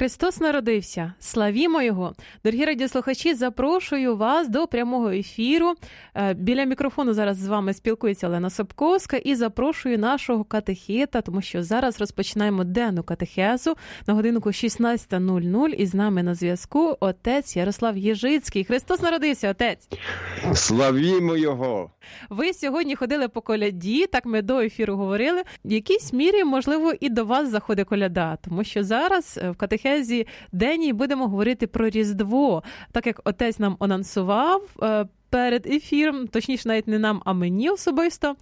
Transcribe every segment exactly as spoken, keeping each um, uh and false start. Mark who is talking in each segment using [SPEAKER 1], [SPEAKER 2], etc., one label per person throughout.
[SPEAKER 1] Христос народився! Славімо Його! Дорогі радіослухачі, запрошую вас до прямого ефіру. Біля мікрофону зараз з вами спілкується Олена Собковська і запрошую нашого катехета, тому що зараз розпочинаємо денну катехезу на годинку шістнадцята нуль нуль і з нами на зв'язку отець Ярослав Єжицький. Христос народився, отець!
[SPEAKER 2] Славімо Його!
[SPEAKER 1] Ви сьогодні ходили по коляді, так ми до ефіру говорили. В якійсь мірі, можливо, і до вас заходить коляда, тому що зараз в катехезі денній будемо говорити про Різдво. Так як отець нам анонсував перед ефіром, точніше навіть не нам, а мені особисто,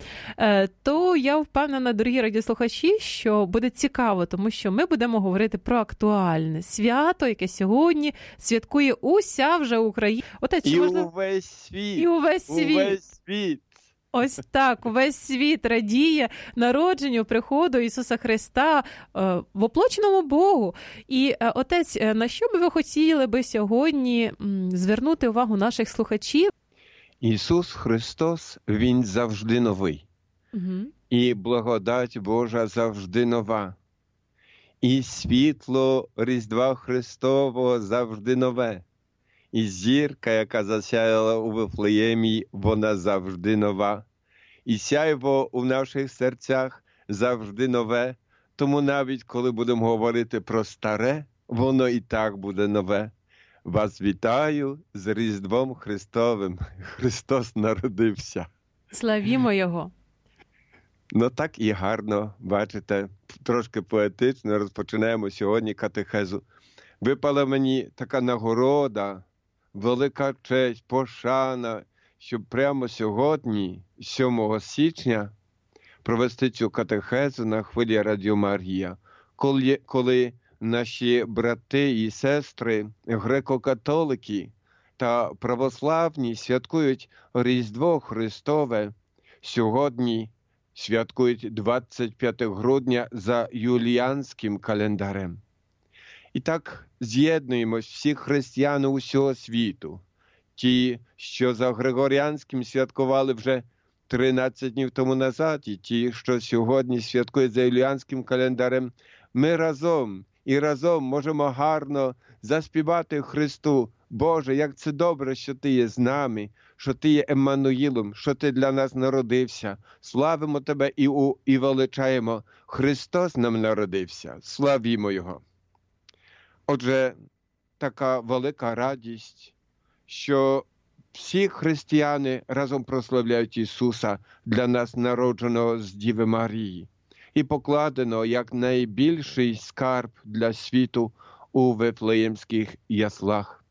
[SPEAKER 1] то я впевнена, дорогі радіослухачі, що буде цікаво, тому що ми будемо говорити про актуальне свято, яке сьогодні святкує уся вже Україна. Отець,
[SPEAKER 2] і
[SPEAKER 1] можливо...
[SPEAKER 2] увесь світ.
[SPEAKER 1] І увесь світ.
[SPEAKER 2] Увесь світ.
[SPEAKER 1] Ось так, увесь світ радіє народженню, приходу Ісуса Христа е, в оплоченому Богу. І, е, отець, на що би ви хотіли би сьогодні м, звернути увагу наших слухачів?
[SPEAKER 2] Ісус Христос, Він завжди новий.
[SPEAKER 1] Угу.
[SPEAKER 2] І благодать Божа завжди нова. І світло Різдва Христового завжди нове. І зірка, яка засяяла у Вифлеємі, вона завжди нова. І сяйво у наших серцях завжди нове. Тому навіть коли будемо говорити про старе, воно і так буде нове. Вас вітаю з Різдвом Христовим. Христос народився.
[SPEAKER 1] Славімо Його.
[SPEAKER 2] Ну так і гарно, бачите, трошки поетично розпочинаємо сьогодні катехезу. Випала мені така нагорода, велика честь, пошана, щоб прямо сьогодні, сьомого січня, провести цю катехезу на хвилі Радіо Марія, коли, коли наші брати і сестри, греко-католики та православні святкують Різдво Христове, сьогодні святкують двадцять п'ятого грудня за юліанським календарем. І так з'єднуємось всі християни усього світу. Ті, що за Григоріанським святкували вже тринадцять днів тому назад, і ті, що сьогодні святкують за юліанським календарем, ми разом і разом можемо гарно заспівати Христу: Боже, як це добре, що Ти є з нами, що Ти є Еммануїлом, що Ти для нас народився. Славимо Тебе і, у, і величаємо. Христос нам народився. Славімо Його. Отже, така велика радість, що всі християни разом прославляють Ісуса, для нас народженого з Діви Марії, і покладено як найбільший скарб для світу у Вифлеємських яслах.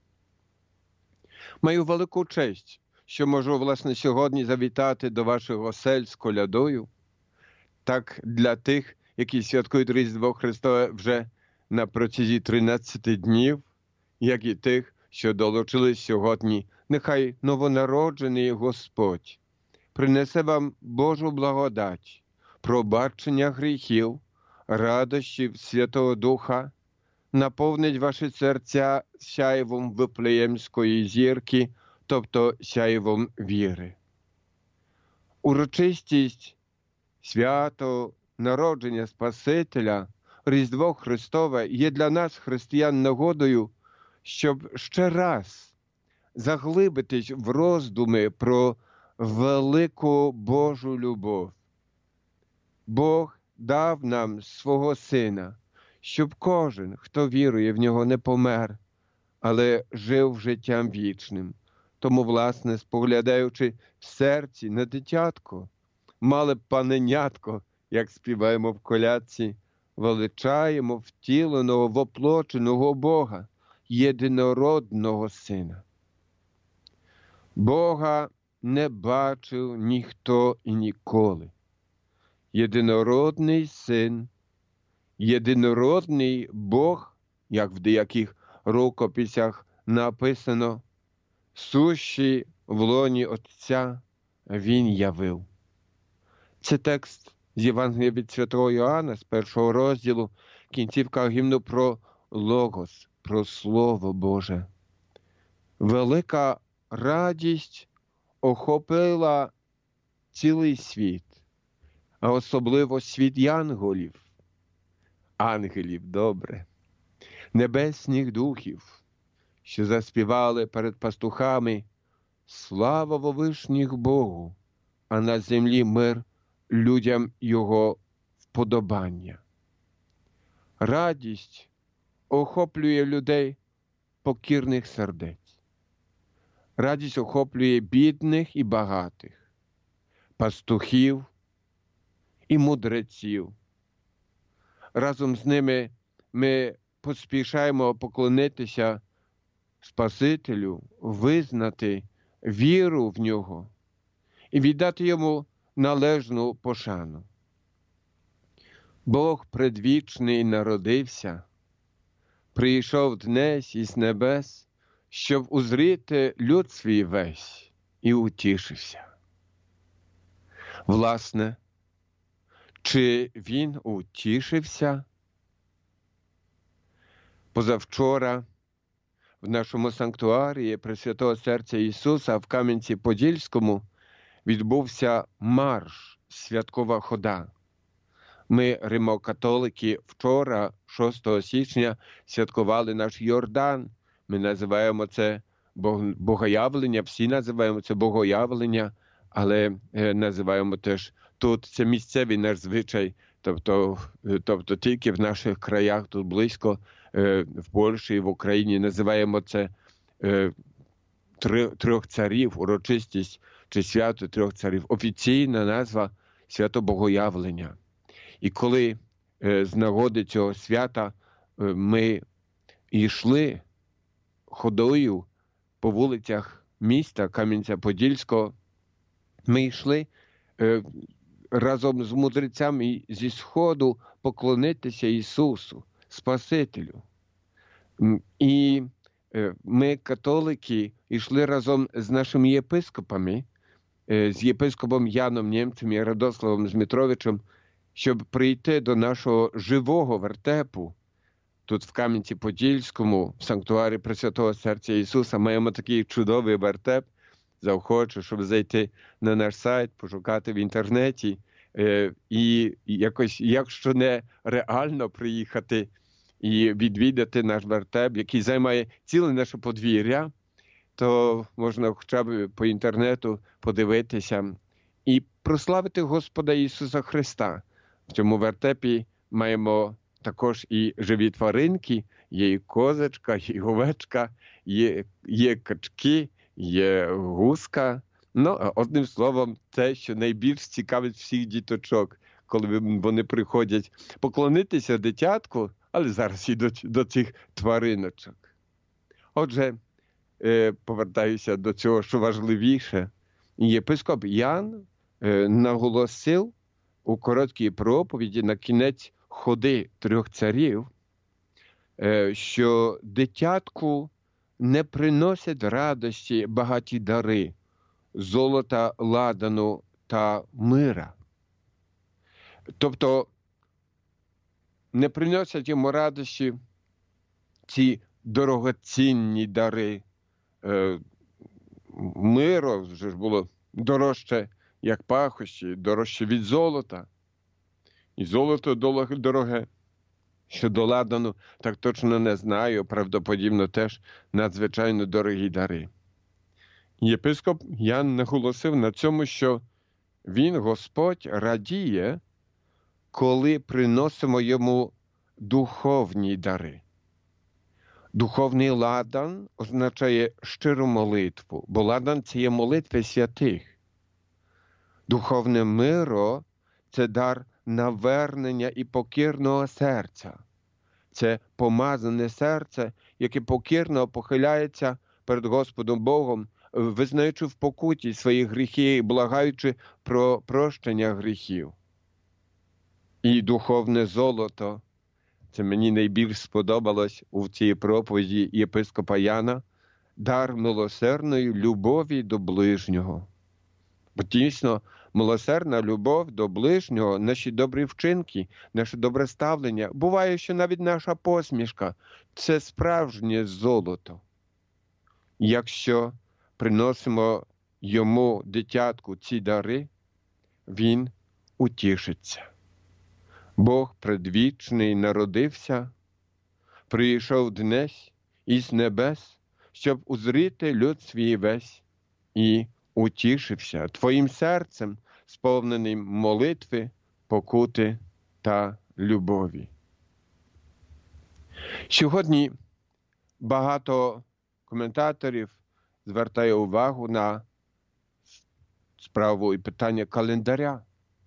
[SPEAKER 2] Маю велику честь, що можу, власне, сьогодні завітати до ваших осель з колядою. Так для тих, які святкують Різдво Христове вже на протязі тринадцяти днів, як і тих, що долучились сьогодні. Нехай новонароджений Господь принесе вам Божу благодать, пробачення гріхів, радощів Святого Духа, наповнить ваші серця сяйвом Вифлеємської зірки, тобто сяйвом віри. Урочистість свято народження Спасителя, Різдво Христове є для нас, християн, нагодою, щоб ще раз заглибитись в роздуми про велику Божу любов. Бог дав нам свого Сина, щоб кожен, хто вірує в Нього, не помер, але жив життям вічним. Тому, власне, споглядаючи в серці на дитятко, мале паненятко, як співаємо в колядці, величаємо втіленого, воплоченого Бога, єдинородного Сина. Бога не бачив ніхто і ніколи. Єдинородний Син, єдинородний Бог, як в деяких рукописях написано, сущий в лоні Отця Він явив. Це текст з Євангелія від Святого Йоанна, з першого розділу, кінцівка гімну про Логос, про Слово Боже. Велика радість охопила цілий світ, а особливо світ янголів. Ангелів, добре. небесних духів, що заспівали перед пастухами «Слава вовишніх Богу, а на землі мир людям Його вподобання». Радість охоплює людей покірних сердець. Радість охоплює бідних і багатих, пастухів і мудреців. Разом з ними ми поспішаємо поклонитися Спасителю, визнати віру в Нього і віддати Йому належну пошану. Бог предвічний народився, прийшов днесь із небес, щоб узріти люд свій весь, і утішився. Власне, чи він утішився? Позавчора в нашому санктуарії Пресвятого Серця Ісуса в Кам'янці-Подільському відбувся марш, святкова хода. Ми, римокатолики, вчора, шостого січня, святкували наш Йордан. Ми називаємо це Богоявлення, всі називаємо це Богоявлення, але називаємо теж тут, це місцевий наш звичай, тобто, тобто тільки в наших краях, тут близько, в Польщі і в Україні називаємо це трьох царів, урочистість чи свято трьох царів. Офіційна назва свято Богоявлення. І коли з нагоди цього свята ми йшли ходою по вулицях міста Кам'янця-Подільського, ми йшли разом з мудрецями зі Сходу поклонитися Ісусу, Спасителю. І ми, католики, йшли разом з нашими єпископами, з єпископом Яном Нємцем і Радославом Змітровичем, щоб прийти до нашого живого вертепу. Тут в Кам'янці-Подільському, в санктуарі Пресвятого Серця Ісуса, маємо такий чудовий вертеп. Заохочу, щоб зайти на наш сайт, пошукати в інтернеті е, і якось, якщо не реально приїхати і відвідати наш вертеп, який займає ціле наше подвір'я, то можна хоча б по інтернету подивитися і прославити Господа Ісуса Христа. В цьому вертепі маємо також і живі тваринки, є і козочка, і овечка, є, є качки, є гуска. Ну, одним словом, те, що найбільш цікавить всіх діточок, коли вони приходять поклонитися дитятку, але зараз і до, до цих твариночок. Отже, е, повертаюся до цього, що важливіше. Єпископ Ян е, наголосив у короткій проповіді на кінець ходи трьох царів, е, що дитятку не приносять радості багаті дари, золота, ладану та мира. Тобто не приносять йому радості ці дорогоцінні дари. Е, миро вже ж було дорожче, як пахощі, дорожче від золота. І золото дороге. Щодо ладану, так точно не знаю, правдоподібно теж надзвичайно дорогі дари. Єпископ Ян наголосив на цьому, що він, Господь, радіє, коли приносимо йому духовні дари. Духовний ладан означає щиру молитву, бо ладан – це є молитви святих. Духовне миро – це дар навернення і покірного серця. Це помазане серце, яке покірно похиляється перед Господом Богом, визнаючи в покуті свої гріхи і благаючи про прощення гріхів. І духовне золото, це мені найбільш сподобалось у цій проповіді єпископа Яна, дар милосердної любові до ближнього. Бо дійсно, милосердна любов до ближнього, наші добрі вчинки, наше добре ставлення, буває, що навіть наша посмішка – це справжнє золото. Якщо приносимо йому, дитятку, ці дари, він утішиться. Бог предвічний народився, прийшов днесь із небес, щоб узріти люд свій весь, і утішився твоїм серцем, сповненим молитви, покути та любові. Сьогодні багато коментаторів звертає увагу на справу і питання календаря.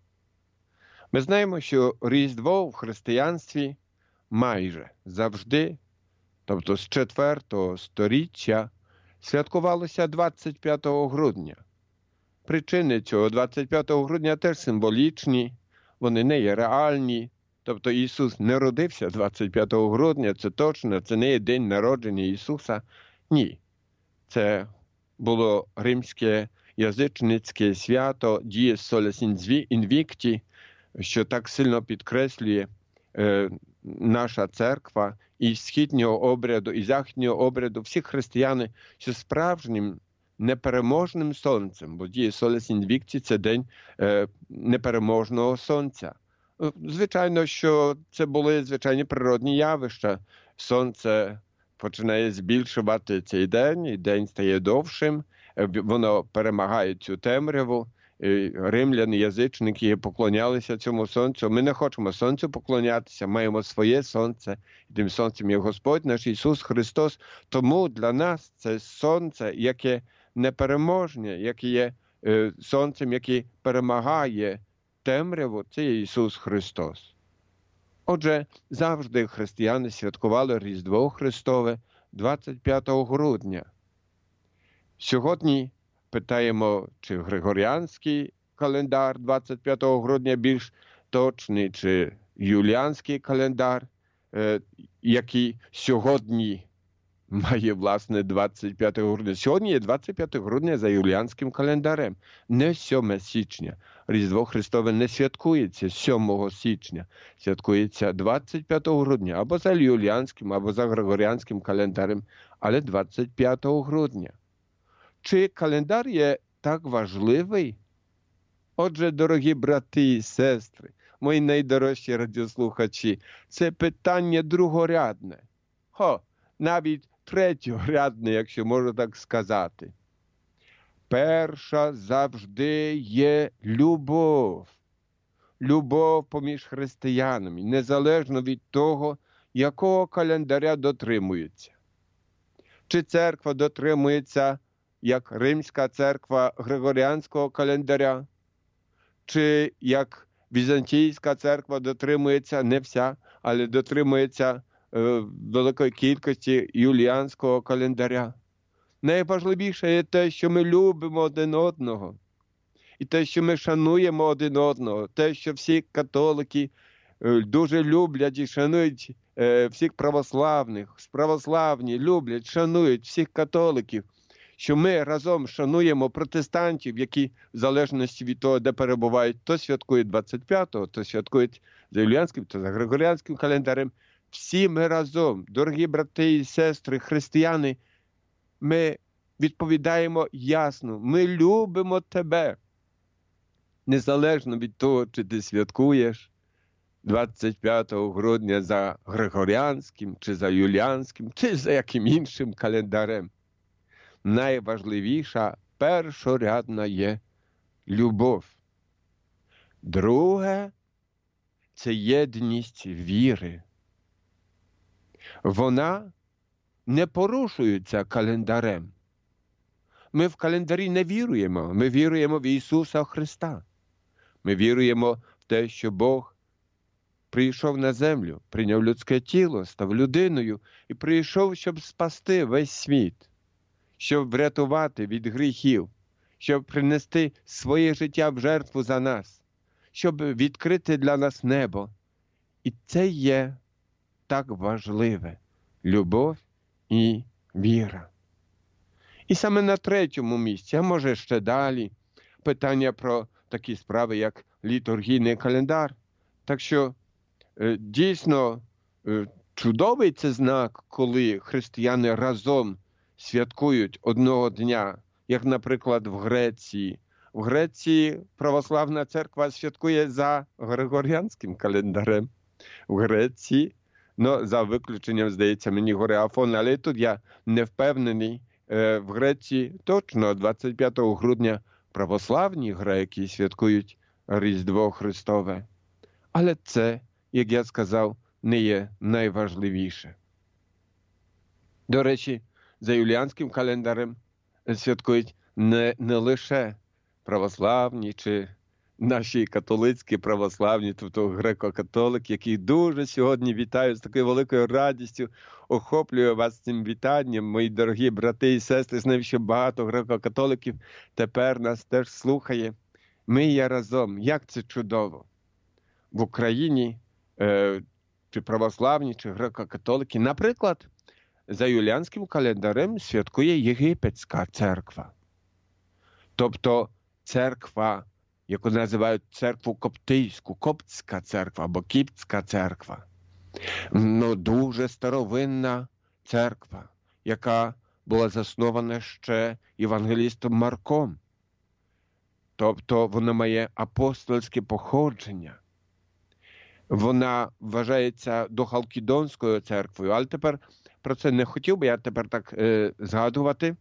[SPEAKER 2] Ми знаємо, що Різдво в християнстві майже завжди, тобто з четвертого сторіччя, святкувалося двадцять п'ятого грудня. Причини цього двадцять п'ятого грудня теж символічні, вони не є реальні. Тобто Ісус не родився двадцять п'ятого грудня, це точно, це не є день народження Ісуса. Ні. Це було римське язичницьке свято Dies Solis Invicti, що так сильно підкреслює е, наша церква і східнього обряду, і західнього обряду. Всі християни, що справжнім непереможним сонцем, бо Dies Solis Invicti – це день е, непереможного сонця. Звичайно, що це були звичайні природні явища. Сонце починає збільшувати цей день, і день стає довшим, воно перемагає цю темряву. Римляни, язичники поклонялися цьому сонцю. Ми не хочемо сонцю поклонятися, маємо своє сонце. І тим сонцем є Господь наш Ісус Христос. Тому для нас це сонце, яке непереможне, яке є сонцем, яке перемагає темряву, це є Ісус Христос. Отже, завжди християни святкували Різдво Христове двадцять п'ятого грудня. Сьогодні питаємо, чи григоріанський календар двадцять п'ятого грудня більш точний, чи юліанський календар, який сьогодні має, власне, двадцять п'ятого грудня. Сьогодні є двадцять п'ятого грудня за юліанським календарем, не сьомого січня. Різдво Христове не святкується сьомого січня, святкується двадцять п'ятого грудня, або за юліанським, або за григоріанським календарем, але двадцять п'ятого грудня. Чи календар є так важливий? Отже, дорогі брати і сестри, мої найдорожчі радіослухачі, це питання другорядне. Хо, навіть третьорядне, якщо можу так сказати. Перша завжди є любов. Любов поміж християнами, незалежно від того, якого календаря дотримується. Чи церква дотримується, як Римська церква, Григоріанського календаря, чи як Візантійська церква дотримується, не вся, але дотримується е, великої кількості юліанського календаря. Найважливіше є те, що ми любимо один одного. І те, що ми шануємо один одного. Те, що всі католики дуже люблять і шанують всіх православних. Православні люблять, шанують всіх католиків. Що ми разом шануємо протестантів, які в залежності від того, де перебувають, то святкують двадцять п'ятого, то святкують за юліанським, то за григоріанським календарем. Всі ми разом, дорогі брати і сестри, християни, ми відповідаємо ясно, ми любимо тебе. Незалежно від того, чи ти святкуєш двадцять п'ятого грудня за григоріанським, чи за юліанським, чи за яким іншим календарем. Найважливіша, першорядна є любов. Друге – це єдність віри. Вона не порушується календарем. Ми в календарі не віруємо, ми віруємо в Ісуса Христа. Ми віруємо в те, що Бог прийшов на землю, прийняв людське тіло, став людиною і прийшов, щоб спасти весь світ, щоб врятувати від гріхів, щоб принести своє життя в жертву за нас, щоб відкрити для нас небо. І це є так важливе – любов і віра. І саме на третьому місці, а може ще далі, питання про такі справи, як літургійний календар. Так що, дійсно, чудовий це знак, коли християни разом святкують одного дня, як, наприклад, в Греції. В Греції православна церква святкує за григоріанським календарем. В Греції Ну, за виключенням, здається, мені гори Афон, але тут я не впевнений. В Греції точно двадцять п'ятого грудня православні греки святкують Різдво Христове. Але це, як я сказав, не є найважливіше. До речі, за юліанським календарем святкують не, не лише православні чи наші католицькі православні, тобто греко-католики, які дуже сьогодні вітаю з такою великою радістю, охоплюю вас цим вітанням, мої дорогі брати і сестри. Знаю, що багато греко-католиків тепер нас теж слухає. Ми є разом. Як це чудово! В Україні е, чи православні, чи греко-католики, наприклад, за юліанським календарем святкує Єгипетська церква. Тобто церква, яку називають церкву коптийську, коптська церква або кіптська церква. Ну, дуже старовинна церква, яка була заснована ще євангелістом Марком. Тобто вона має апостольське походження. Вона вважається дохалкідонською церквою, але тепер про це не хотів би я тепер так е, згадувати,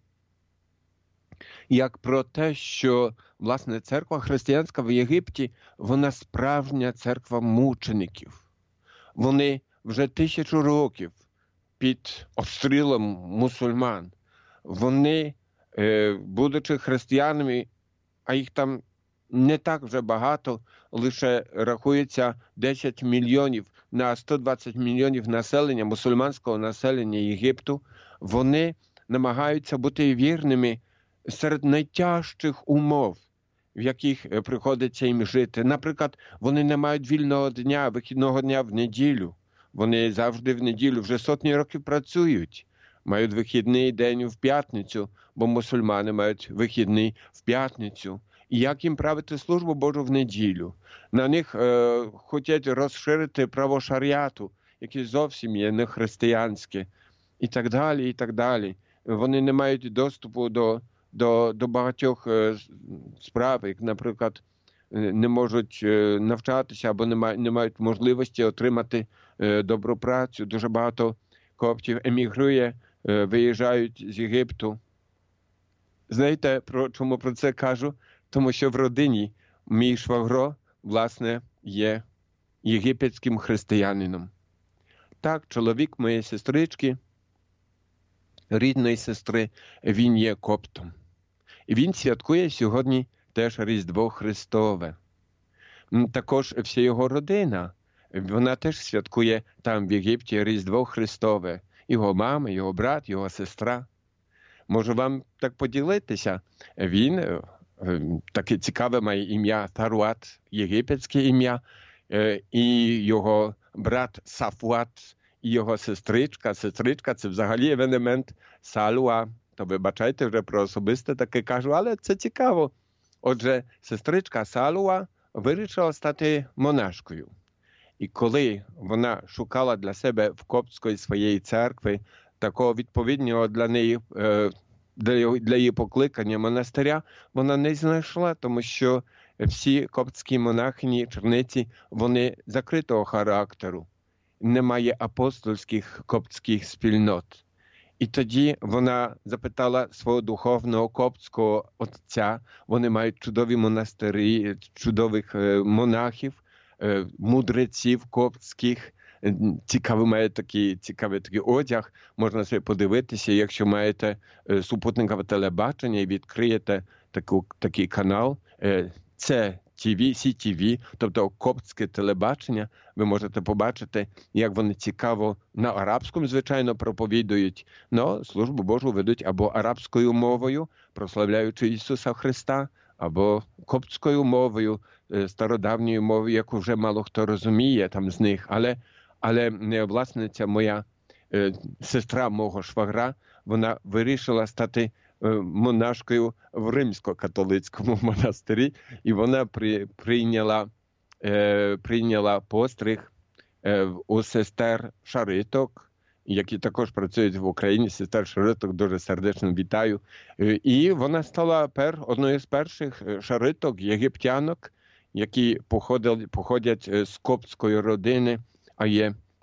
[SPEAKER 2] як про те, що, власне, церква християнська в Єгипті, вона справжня церква мучеників. Вони вже тисячу років під обстрілом мусульман. Вони, е, будучи християнами, а їх там не так вже багато, лише рахується десять мільйонів на сто двадцять мільйонів населення, мусульманського населення Єгипту, вони намагаються бути вірними серед найтяжчих умов, в яких приходиться їм жити. Наприклад, вони не мають вільного дня, вихідного дня в неділю. Вони завжди в неділю вже сотні років працюють. Мають вихідний день в п'ятницю, бо мусульмани мають вихідний в п'ятницю. І як їм правити службу Божу в неділю? На них е, хочуть розширити право шаріату, яке зовсім є не християнське, і так далі, і так далі. Вони не мають доступу до, до, до багатьох е, справ, як, наприклад, не можуть е, навчатися або не, має, не мають можливості отримати е, добру працю. Дуже багато коптів емігрує, е, виїжджають з Єгипту. Знаєте, про, чому про це кажу? Тому що в родині мій швагро, власне, є єгипетським християнином. Так, чоловік моєї сестрички, рідної сестри, він є коптом. І він святкує сьогодні теж Різдво Христове. Також вся його родина, вона теж святкує там в Єгипті Різдво Христове. Його мама, його брат, його сестра. Можу вам так поділитися. Він... Таке цікаве має ім'я Таруат, єгипетське ім'я, і його брат Сафуат, і його сестричка. Сестричка – це взагалі евенемент Салуа. То вибачайте, вже про особисте таке кажу, але це цікаво. Отже, сестричка Салуа вирішила стати монашкою. І коли вона шукала для себе в коптської своєї церкви такого відповідного для неї Для, для її покликання монастиря, вона не знайшла, тому що всі коптські монахині, черниці, вони закритого характеру. Немає апостольських коптських спільнот. І тоді вона запитала свого духовного коптського отця, вони мають чудові монастирі, чудових монахів, мудреців коптських, цікавий має такий, цікавий такий одяг, можна собі подивитися, якщо маєте супутникове телебачення і відкриєте таку, такий канал, це ті ві, сі ті ві, тобто коптське телебачення, ви можете побачити, як вони цікаво на арабському, звичайно, проповідують, но службу Божу ведуть або арабською мовою, прославляючи Ісуса Христа, або коптською мовою, стародавньою мовою, яку вже мало хто розуміє там з них, але Але власне ця моя е, сестра мого швагра, вона вирішила стати е, монашкою в римсько-католицькому монастирі, і вона при, прийняла, е, прийняла постриг е, у сестер Шариток, які також працюють в Україні. Сестер Шариток дуже сердечно вітаю. Е, і вона стала пер, одною з перших шариток, єгиптянок, які походили, походять з коптської родини, а є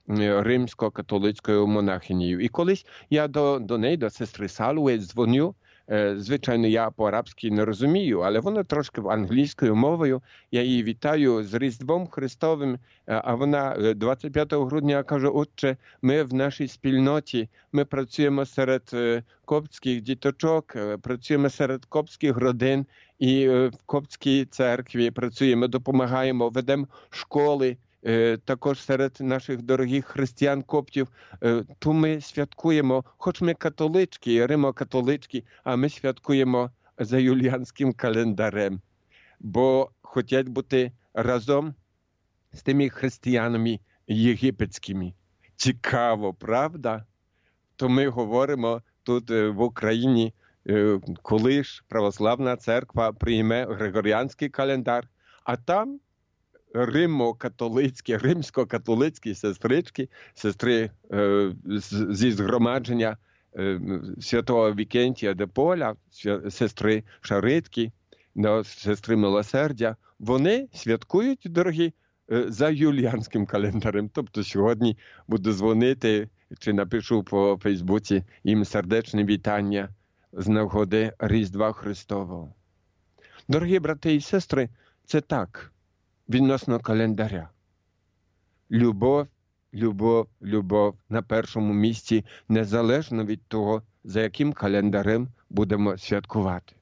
[SPEAKER 2] римсько-католицькою монахинею. І колись я до, до неї, до сестри Салуи, дзвоню. Звичайно, я по-арабськи не розумію, але вона трошки англійською мовою. Я її вітаю з Різдвом Христовим, а вона двадцять п'ятого грудня каже: отче, ми в нашій спільноті, ми працюємо серед коптських діточок, працюємо серед коптських родин і в коптській церкві працюємо, допомагаємо, ведемо школи. Також серед наших дорогих християн-коптів, то ми святкуємо, хоч ми католички, римо-католички, а ми святкуємо за юліанським календарем, бо хочуть бути разом з тими християнами єгипетськими. Цікаво, правда? То ми говоримо тут в Україні, коли ж православна церква прийме григоріанський календар, а там римо-католицькі, римсько-католицькі сестрички, сестри е, зі згромадження е, святого Вікентія де Поля, сестри Шаритки, сестри Милосердя, вони святкують, дорогі, е, за юліанським календарем. Тобто сьогодні буду дзвонити чи напишу по Фейсбуці їм сердечне вітання з нагоди Різдва Христового. Дорогі брати і сестри, це так. Відносно календаря. Любов, любов, любов на першому місці, незалежно від того, за яким календарем будемо святкувати.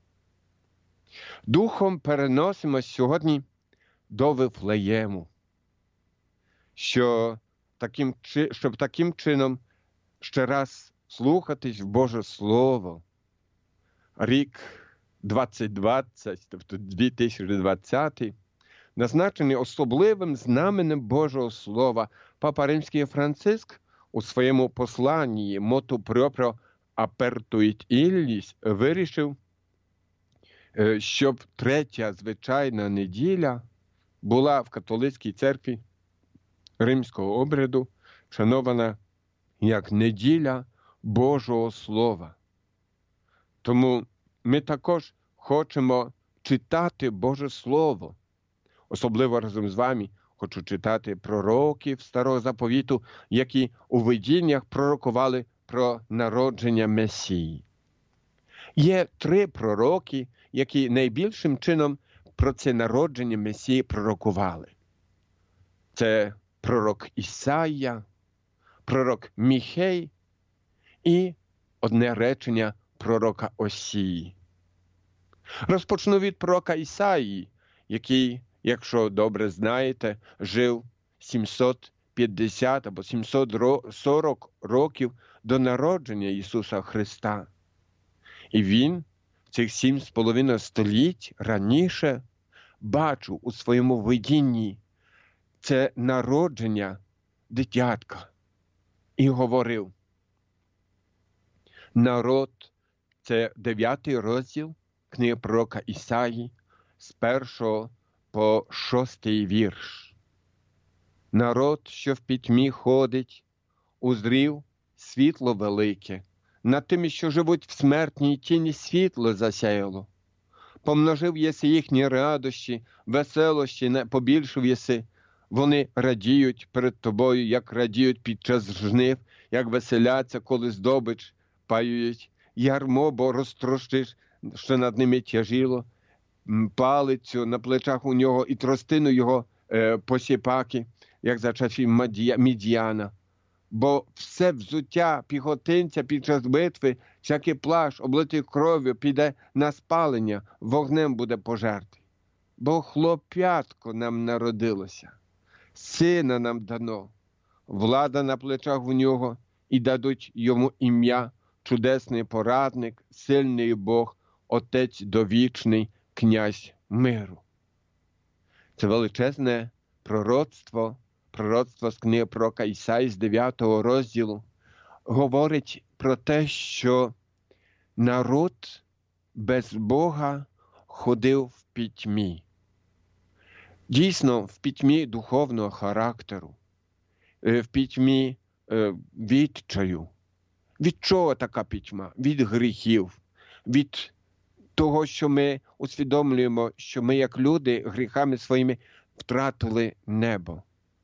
[SPEAKER 2] Духом переносимось сьогодні до Вифлеєму, що таким, щоб таким чином ще раз слухатись в Боже Слово. Рік двадцять двадцять, тобто дві тисячі двадцятий, назначений особливим знаменем Божого Слова. Папа Римський Франциск у своєму посланні «Моту пропrio apertuit illis» вирішив, щоб третя звичайна неділя була в католицькій церкві римського обряду шанована як неділя Божого Слова. Тому ми також хочемо читати Боже Слово. Особливо разом з вами хочу читати пророків Старого Заповіту, які у видіннях пророкували про народження Месії. Є три пророки, які найбільшим чином про це народження Месії пророкували. Це пророк Ісая, пророк Міхей і одне речення пророка Осії. Розпочну від пророка Ісаї, який, якщо добре знаєте, жив сімсот п'ятдесят або сімсот сорок років до народження Ісуса Христа. І він цих сім з половиною століть раніше бачив у своєму видінні це народження дитятка. І говорив, народ, це дев'ятий розділ книги пророка Ісаї, з першого по шостий вірш. Народ, що в пітьмі ходить, узрів світло велике, над тими, що живуть в смертній тіні, світло засяяло. Помножив єси їхні радощі, веселощі, побільшив єси. Вони радіють перед тобою, як радіють під час жнив, як веселяться, коли здобич паюють. Ярмо, бо розтрощиш, що над ними тяжіло, палицю на плечах у нього і тростину його е, посіпаки, як за часів Мідіяна. Бо все взуття піхотинця під час битви, всякий плащ, облитий кров'ю, піде на спалення, вогнем буде пожертий. Бо хлоп'ятко нам народилося, сина нам дано, влада на плечах у нього, і дадуть йому ім'я, чудесний порадник, сильний Бог, Отець довічний, князь миру. Це величезне пророцтво, пророцтво з книги пророка Ісаї з дев'ятого розділу, говорить про те, що народ без Бога ходив в пітьмі. Дійсно, в пітьмі духовного характеру, в пітьмі відчаю. Від чого така пітьма? Від гріхів, від того, що ми усвідомлюємо, що ми, як люди, гріхами своїми втратили небо.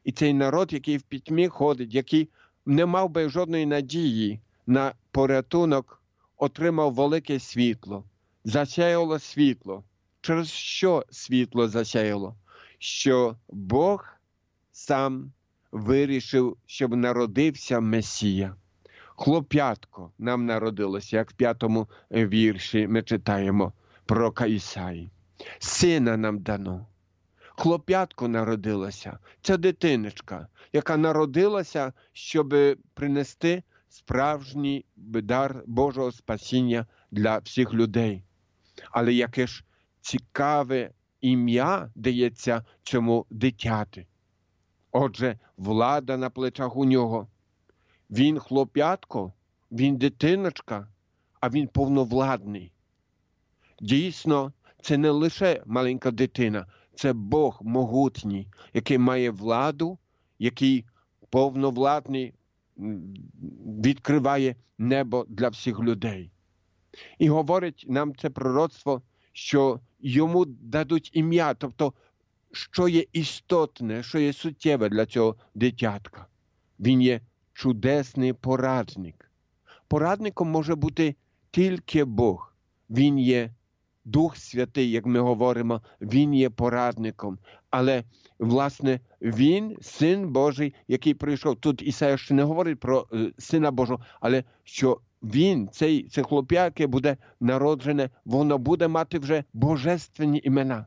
[SPEAKER 2] І цей народ, який в пітьмі ходить, який не мав би жодної надії на порятунок, отримав велике світло. Засяяло світло. Через що світло засяяло? Що Бог сам вирішив, щоб народився Месія. Хлоп'ятко нам народилося, як в п'ятому вірші ми читаємо пророка Ісаї. Сина нам дано. Хлоп'ятко народилося. Це дитиночка, яка народилася, щоб принести справжній дар Божого спасіння для всіх людей. Але яке ж цікаве ім'я дається цьому дитяти. Отже, влада на плечах у нього. Він хлоп'ятко, він дитиночка, а він повновладний. Дійсно, це не лише маленька дитина, це Бог могутній, який має владу, який повновладний, відкриває небо для всіх людей. І говорить нам це пророцтво, що йому дадуть ім'я, тобто, що є істотне, що є суттєве для цього дитятка. Він є чудесний порадник. Порадником може бути тільки Бог. Він є Дух Святий, як ми говоримо, він є порадником. Але, власне, він, Син Божий, який прийшов. Тут Ісая ще не говорить про е, Сина Божого, але що він, цей, це хлоп'я, яке буде народжене, воно буде мати вже божественні імена.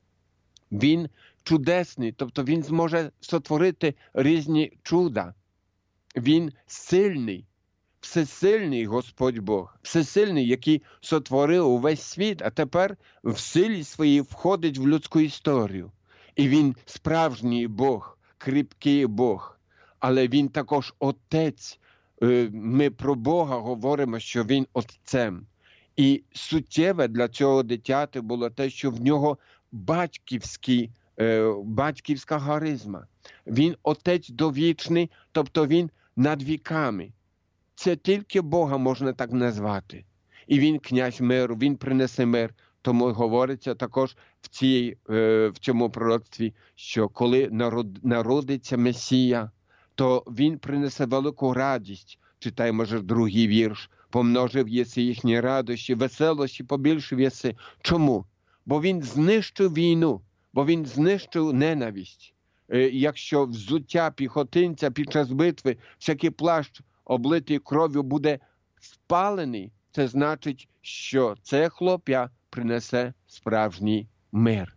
[SPEAKER 2] Він чудесний, тобто він зможе сотворити різні чуда. Він сильний, всесильний Господь Бог, всесильний, який сотворив увесь світ, а тепер в силі своїй входить в людську історію. І він справжній Бог, кріпкий Бог, але він також Отець. Ми про Бога говоримо, що він Отцем. І суттєве для цього дитяти було те, що в нього батьківський, батьківська харизма. Він Отець довічний, тобто він над віками. Це тільки Бога можна так назвати. І він князь миру, він принесе мир. Тому говориться також в, цій, в цьому пророцтві, що коли народиться Месія, то він принесе велику радість. Читаємо ж другий вірш. Помножив єси їхні радощі, веселощі побільшив єси. Чому? Бо він знищив війну, бо він знищив ненависть. Якщо взуття піхотинця під час битви, всякий плащ, облитий кров'ю, буде спалений, це значить, що це хлоп'я принесе справжній мир.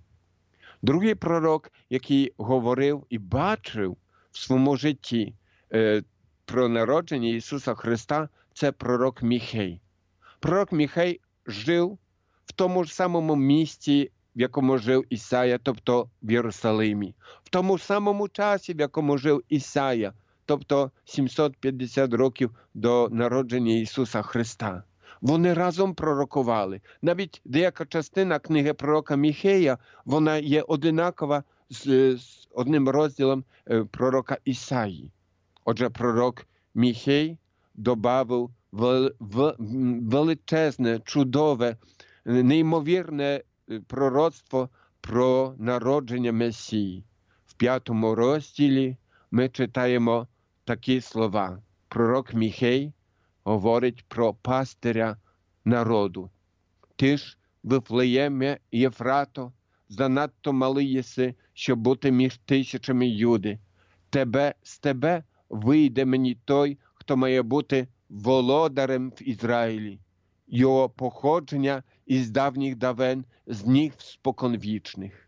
[SPEAKER 2] Другий пророк, який говорив і бачив в своєму житті е, про народження Ісуса Христа, це пророк Міхей. Пророк Міхей жив в тому ж самому місті, в якому жив Ісая, тобто в Єрусалимі. В тому ж самому часі, в якому жив Ісая, тобто сімсот п'ятдесят років до народження Ісуса Христа. Вони разом пророкували. Навіть деяка частина книги пророка Міхея, вона є одинакова з, з одним розділом е, пророка Ісаї. Отже, пророк Міхей добавив вел, в, величезне, чудове, неймовірне пророцтво про народження Месії. В п'ятому розділі ми читаємо такі слова. Пророк Міхей говорить про пастиря народу. Ти ж, Вифлеєме Єфрато, занадто малий єси, щоб бути між тисячами Юди. Тебе, з тебе вийде мені той, хто має бути володарем в Ізраїлі. Його походження із давніх давен, з них споконвічних.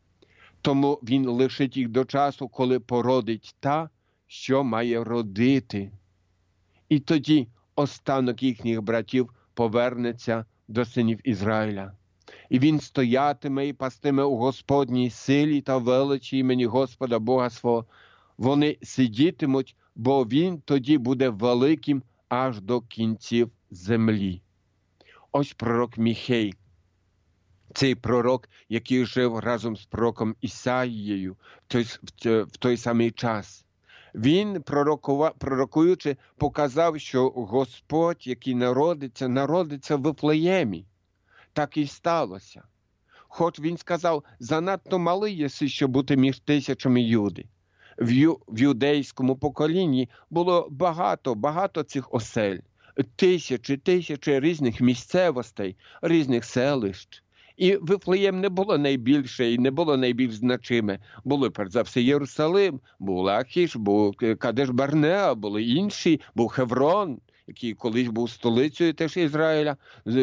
[SPEAKER 2] Тому він лишить їх до часу, коли породить та, що має родити. І тоді останок їхніх братів повернеться до синів Ізраїля. І він стоятиме і пастиме у Господній силі та величі імені Господа Бога свого. Вони сидітимуть, бо він тоді буде великим аж до кінців землі. Ось пророк Міхей. Цей пророк, який жив разом з пророком Ісаїєю в той, в той самий час. Він, пророкуючи, показав, що Господь, який народиться, народиться в Вифлеємі. Так і сталося. Хоч він сказав, занадто малий єси, щоб бути між тисячами Юди. в, ю, в юдейському поколінні було багато, багато цих осель. Тисячі, тисячі різних місцевостей, різних селищ. І Вифлеєм не було найбільше і не було найбільш значиме. Були, перш за все, Єрусалим, був Лахіш, був Кадеш-Барнеа, були інші, був Хеврон, який колись був столицею теж Ізраїля,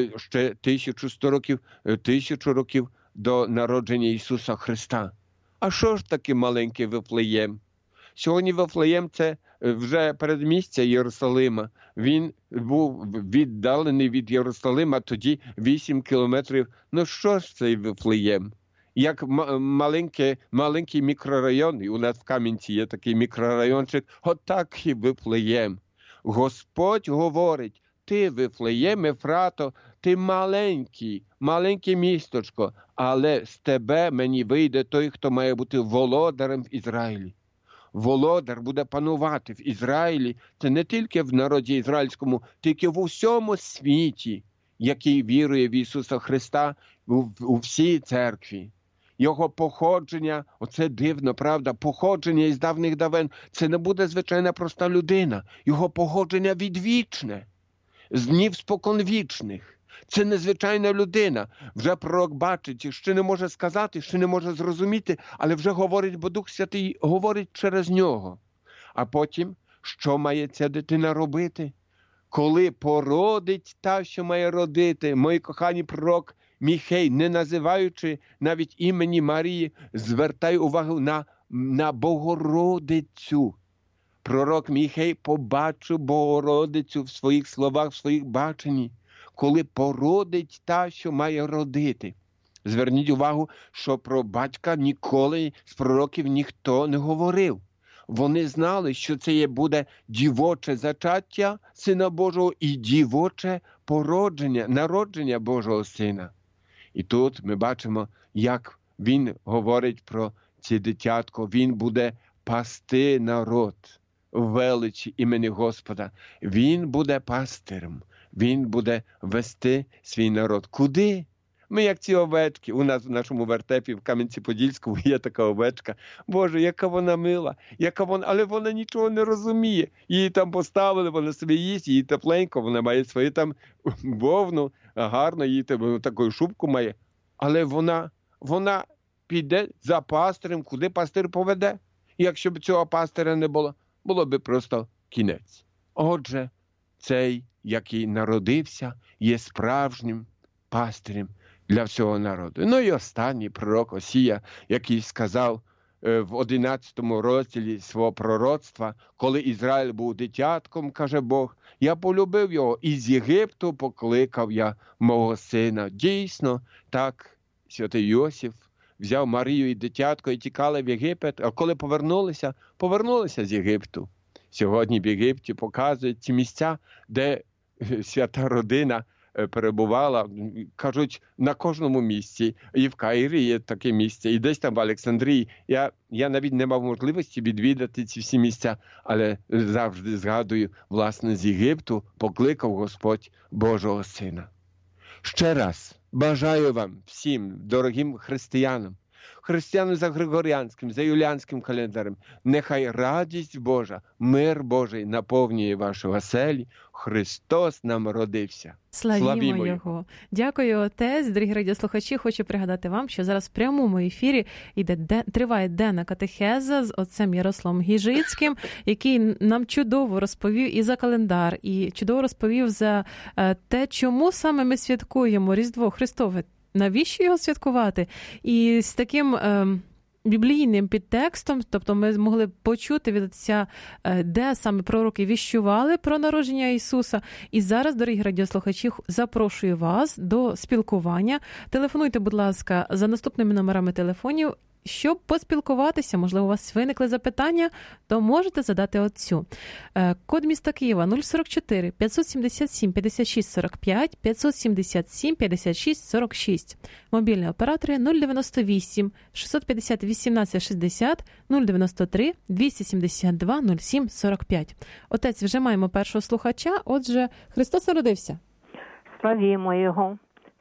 [SPEAKER 2] ще тисячу сто років, тисячу років до народження Ісуса Христа. А що ж таке маленький Вифлеєм? Сьогодні Вифлеєм – це вже передмістя Єрусалима. Він був віддалений від Єрусалима тоді вісім кілометрів. Ну що ж цей Вифлеєм? Як маленький, маленький мікрорайон, і у нас в Кам'янці є такий мікрорайончик, отак і Вифлеєм. Господь говорить: ти, Вифлеєм, Ефрато, ти маленький, маленьке місточко, але з тебе мені вийде той, хто має бути володарем в Ізраїлі. Володар буде панувати в Ізраїлі, це не тільки в народі ізраїльському, тільки в усьому світі, який вірує в Ісуса Христа, у, у всій церкві. Його походження, оце дивно, правда, походження із давних давен, це не буде звичайна проста людина. Його походження відвічне, з днів споконвічних. Це незвичайна людина. Вже пророк бачить, ще не може сказати, ще не може зрозуміти, але вже говорить, бо Дух Святий говорить через нього. А потім, що має ця дитина робити? Коли породить та, що має родити, мій коханий пророк Міхей, не називаючи навіть імені Марії, звертає увагу на, на Богородицю. Пророк Міхей побачив Богородицю в своїх словах, в своїх баченні. Коли породить та, що має родити. Зверніть увагу, що про батька ніколи з пророків ніхто не говорив. Вони знали, що це є буде дівоче зачаття Сина Божого і дівоче породження, народження Божого Сина. І тут ми бачимо, як він говорить про це дитятко. Він буде пасти народ в величі імені Господа. Він буде пастирем. Він буде вести свій народ. Куди? Ми як ці овечки. У нас в нашому вертепі в Кам'янці-Подільському є така овечка. Боже, яка вона мила, яка вона, але вона нічого не розуміє. Її там поставили, вона собі їсть, їй тепленько, вона має свою там вовну, гарно, її там таку шубку має. Але вона, вона піде за пастирем, куди пастир поведе. І якщо б цього пастиря не було, було б просто кінець. Отже, цей, який народився, є справжнім пастирем для всього народу. Ну і останній пророк Осія, який сказав е, в одинадцятому розділі свого пророцтва, коли Ізраїль був дитятком, каже Бог, я полюбив його, і з Єгипту покликав я мого сина. Дійсно, так, святий Йосиф взяв Марію і дитятко і тікали в Єгипет, а коли повернулися, повернулися з Єгипту. Сьогодні в Єгипті показують ці місця, де свята родина перебувала, кажуть, на кожному місці. І в Каїрі є таке місце, і десь там в Олександрії. Я, я навіть не мав можливості відвідати ці всі місця, але завжди згадую, власне, з Єгипту покликав Господь Божого Сина. Ще раз бажаю вам всім, дорогим християнам, християнам за Григоріанським, за Юліанським календарем, нехай радість Божа, мир Божий наповнює ваші оселі. Христос нам родився.
[SPEAKER 1] Славімо, Славімо Його. Дякую, Отець. Дорогі радіослухачі, хочу пригадати вам, що зараз в прямому ефірі йде, де, триває денна катехеза з отцем Ярославом Гіжицьким, який нам чудово розповів і за календар, і чудово розповів за е, те, чому саме ми святкуємо Різдво Христове. Навіщо його святкувати? І з таким е, біблійним підтекстом, тобто ми змогли почути від отця, е, де саме пророки віщували про народження Ісуса. І зараз, дорогі радіослухачі, запрошую вас до спілкування. Телефонуйте, будь ласка, за наступними номерами телефонів, щоб поспілкуватися, можливо, у вас виникли запитання, то можете задати отцю. Код міста Києва нуль сорок чотири п'ятсот сімдесят сім п'ятдесят шість сорок п'ять, п'ятсот сімдесят сім п'ятдесят шість сорок шість. Мобільні оператори нуль дев'яносто вісім шістсот п'ятдесят вісімнадцять шістдесят, нуль дев'яносто три двісті сімдесят два нуль сім сорок п'ять. Отець, вже маємо першого слухача, отже, Христос народився.
[SPEAKER 3] Славімо Його.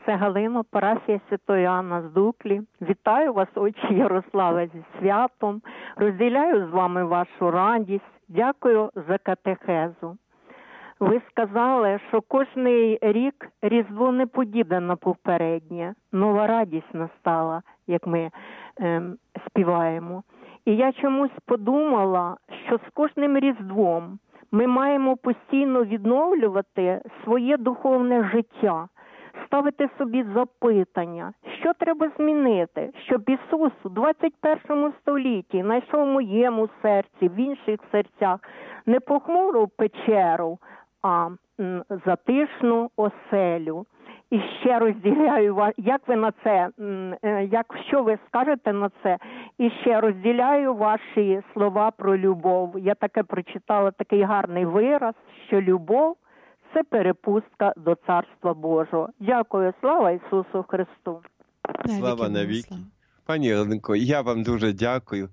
[SPEAKER 3] це Галина, парафія Святої Анни з Дуклі. Вітаю вас, отче Ярославе, зі святом. Розділяю з вами вашу радість. Дякую за катехезу. Ви сказали, що кожний рік Різдво не подібне на попереднє. Нова радість настала, як ми е, співаємо. І я чомусь подумала, що з кожним Різдвом ми маємо постійно відновлювати своє духовне життя, ставити собі запитання, що треба змінити, щоб Ісус у двадцять першому столітті знайшов в моєму серці, в інших серцях не похмуру печеру, а м, затишну оселю. І ще розділяю вас, як ви на це, як, що ви скажете на це, і ще розділяю ваші слова про любов. Я таке прочитала, такий гарний вираз, що любов – це перепустка до Царства Божого. Дякую, слава Ісусу Христу.
[SPEAKER 2] Слава навіки. Пані Оленко, я вам дуже дякую.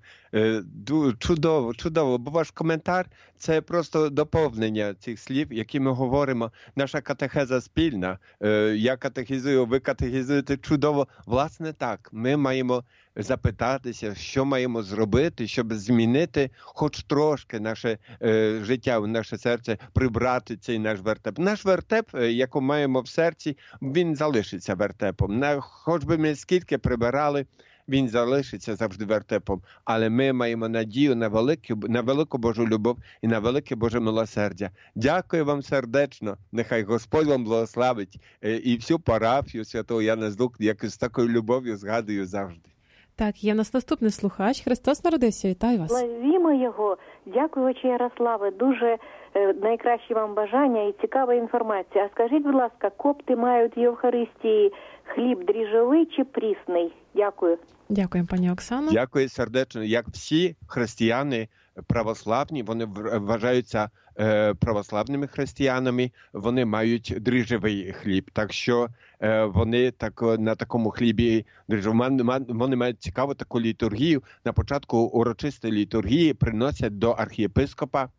[SPEAKER 2] Чудово, чудово, бо ваш коментар – це просто доповнення цих слів, які ми говоримо. Наша катехеза спільна. Я катехізую, ви катехізуєте чудово. Власне так, ми маємо запитатися, що маємо зробити, щоб змінити хоч трошки наше е, життя, наше серце, прибрати цей наш вертеп. Наш вертеп, який маємо в серці, він залишиться вертепом. На, хоч би ми скільки прибирали, він залишиться завжди вертепом. Але ми маємо надію на велику, на велику Божу любов і на велике Боже милосердя. Дякую вам сердечно. Нехай Господь вам благословить і всю парафію Святого Яна з Дуклі, яку з такою любов'ю згадую завжди.
[SPEAKER 1] Так, є в нас наступний слухач. Христос народився. Вітаю вас.
[SPEAKER 4] Славімо Його. Дякую, отче Ярославе. Дуже е, найкращі вам бажання і цікава інформація. А скажіть, будь ласка, копти мають в Євхаристії хліб дріжджовий чи прісний? Дякую.
[SPEAKER 1] Дякуємо, пані Оксано.
[SPEAKER 2] Дякую сердечно. Як всі християни православні, вони вважаються е, православними християнами, вони мають дріжджовий хліб. Так що е, вони так, на такому хлібі дріжджовому, вони мають цікаву таку літургію. На початку урочистої літургії приносять до архієпископа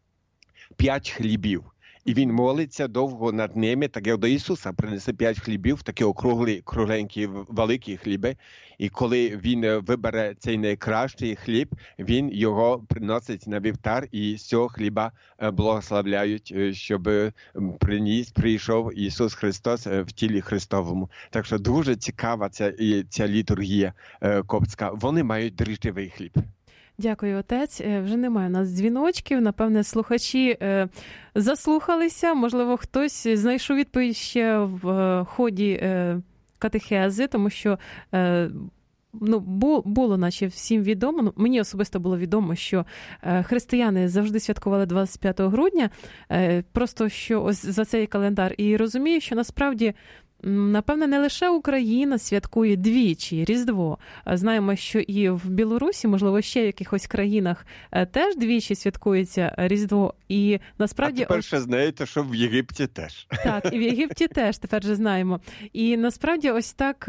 [SPEAKER 2] п'ять хлібів. І він молиться довго над ними, так як до Ісуса принесе п'ять хлібів, такі округлі, кругленькі, великі хліби. І коли він вибере цей найкращий хліб, він його приносить на вівтар, і з цього хліба благословляють, щоб приніс, прийшов Ісус Христос в тілі Христовому. Так що дуже цікава ця, ця літургія коптська. Вони мають дріжджовий хліб.
[SPEAKER 1] Дякую, отець. Вже немає у нас дзвіночків. Напевне, слухачі е, заслухалися. Можливо, хтось знайшов відповідь ще в е, ході е, катехези, тому що е, ну, бу, було наче всім відомо. Ну, мені особисто було відомо, що е, християни завжди святкували двадцять п'ятого грудня. Е, просто що ось за цей календар. І розумію, що насправді напевно, не лише Україна святкує двічі Різдво. Знаємо, що і в Білорусі, можливо, ще в якихось країнах теж двічі святкується Різдво. І насправді...
[SPEAKER 2] А тепер ще знаєте, що в Єгипті теж.
[SPEAKER 1] Так, і в Єгипті теж, тепер же знаємо. І насправді ось так...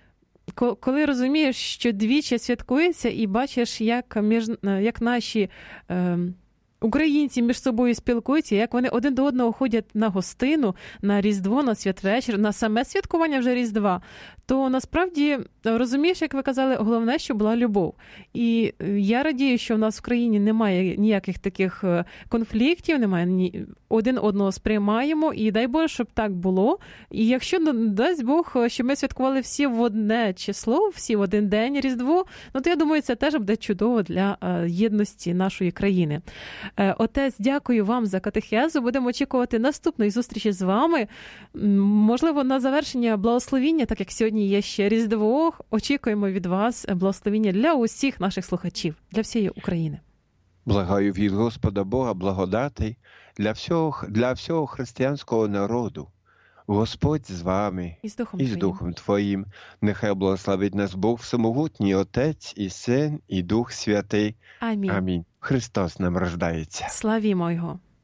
[SPEAKER 1] Коли розумієш, що двічі святкується, і бачиш, як, між, як наші е, українці між собою спілкуються, як вони один до одного ходять на гостину, на Різдво, на святвечір, на саме святкування вже Різдва, то насправді розумієш, як ви казали, головне, що була любов. І я радію, що в нас в країні немає ніяких таких конфліктів, немає, ні, один одного сприймаємо, і дай Боже, щоб так було. І якщо, дасть Бог, щоб ми святкували всі в одне число, всі в один день Різдво, ну то я думаю, це теж буде чудово для єдності нашої країни. Отець, дякую вам за катехезу. Будемо очікувати наступної зустрічі з вами. Можливо, на завершення благословіння, так як сьогодні є ще Різдво, очікуємо від вас благословіння для усіх наших слухачів, для всієї України.
[SPEAKER 2] Благаю від Господа Бога благодати для всього, для всього християнського народу. Господь з вами
[SPEAKER 1] і з Духом,
[SPEAKER 2] і з Духом Твоїм. Нехай благословить нас Бог Всемогутній, Отець і Син, і Дух Святий.
[SPEAKER 1] Амінь.
[SPEAKER 2] Амінь. Христос нам рождається.
[SPEAKER 1] Славімо Його.